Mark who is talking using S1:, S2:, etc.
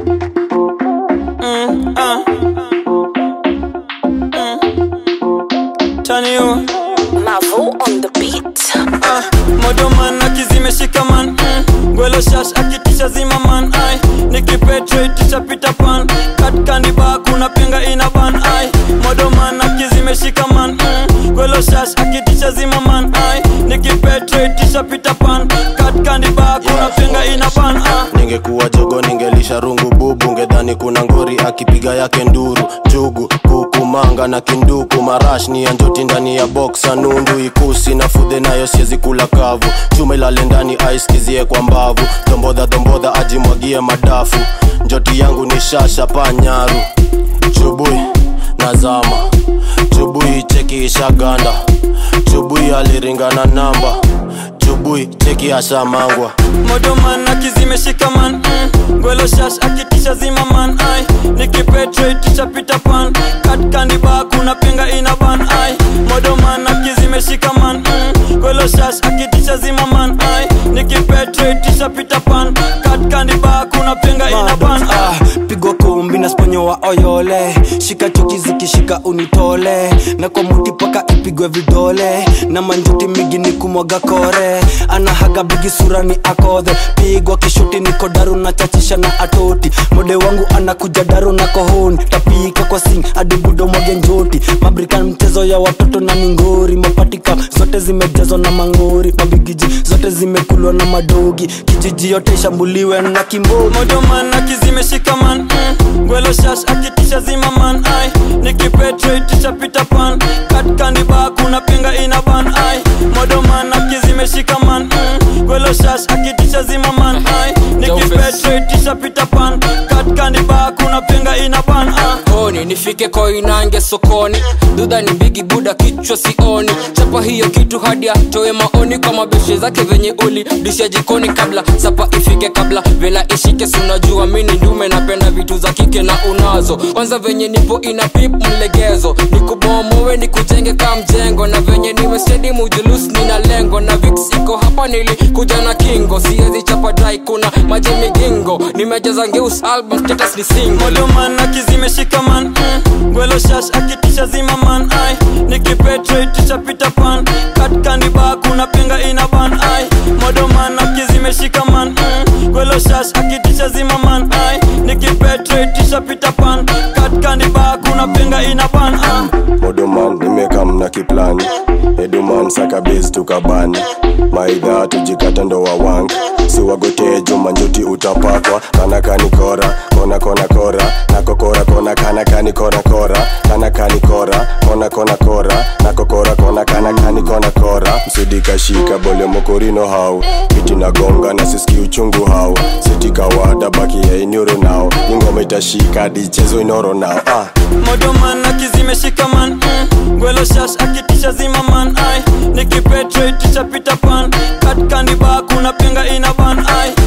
S1: Taniu
S2: Mavo on the beat.
S1: Modo man akizime shikaman Gwelo shash akitisha zima man ay Nikipetre tisha pita pan Kat candy bar kuna penga ina ban ay Modo man akizime shikaman Gwelo shash akitisha zima man ay Nikipetre tisha pita pan Kat candy bar kuna penga ina ban ay
S3: Ningekuwa jogo ningelisha rungu bubu ngedhani kuna ngori akipiga yake nduru jugu kukumanga na kinduku marash ni anjoti ndani ya boxa nundu ikusi na fudhe nayo siezi kula kavu chuma ilale ndani ice kizie kwa mbavu dombodha ajimwagie madafu njoti yangu ni shasha panyaru chubui nazama chubui cheki ishaganda chubui aliringana namba chubui cheki ashamangwa
S1: Modo man akizime shikaman Gwelo shash akitisha zima man ay Nikipetre tisha pita pan Kat candy bar kuna penga ina ban ay Modo man akizime shikaman Gwelo shash akitisha zima man ay Nikipetre tisha pita pan Kat candy bar kuna penga ina ban ay
S4: Pigwa kumbi na sponyo wa oyole Shika choki zikishika unitole Na kwa muti paka ipigwe vidole Na manjuti migi ni kumwaga kore Ana haga bigi sura ni akodhe Pigwa kishuti niko daru na chachisha na atoti Mode wangu anakuja daru na kohoni Tapika kwa sing adibudo mwage njoti Mabrika mchezo ya watoto na mingori Mapatika zote zimejazo na mangori Mabigiji zote zimekulwa na madogi Kijiji yote ishambuliwe na kimbogi
S1: Modo man akizime shikaman Gwelo shash akitisha zima man ay Nikipetre tisha pita pan Kat candy bar kuna penga ina ban ay Modo man akizime shikaman Gwelo shash akitisha zima man ay Nikipetre tisha pita pan Kat candy bar kuna penga ina ban ay
S5: Oni nifike koinange sokoni Duda ni bigi buda kichwa sioni Chapa hiyo kitu hadi atoe maoni Kwa mabeshe zake venye uli Disha jikoni kabla Sapa ifike kabla Vela ishike sunajua mini ndume Napenda vitu za kike na unazo Kwanza venye nipo ina pip mlegezo Nikubomowe nikujenge kama mjengo Na venye niwe steady mujulus nina lengo Na Vix iko hapa nilikuja na kingo Siezi chapa dry kuna maji migingo Nimejaza ngeus album status ni single
S1: Modo man akizime shikaman Gwelo shash akitisha zima man ay Nikipetre tisha pita pan Kat candy bar kuna penga ina ban ay Modo man akizime shikaman Gwelo shash akitisha zima man ay Nikipetre tisha pita pan Kat candy bar kuna penga ina ban ay
S3: Modo man nimekam na kiplani Eduman saka base tukabani Maidha tujikata ndo wawangi Siwagote juma njuti utapakwa Kana kani kora, kora Nako kora, kana kani kora Kana kani kora, kora Nako kora, kana kani kora Msudika shika bole mokorino hao Kiti na gonga na siski uchungu hao Sitika wada baki ya inyoro nao Ingoma itashika dichezo inoro nao
S1: Modo man akizime shikaman Gwelo shash akitisha zima man ay Nikipetre tisha pita pan Kat candy bar kuna penga ina ban ay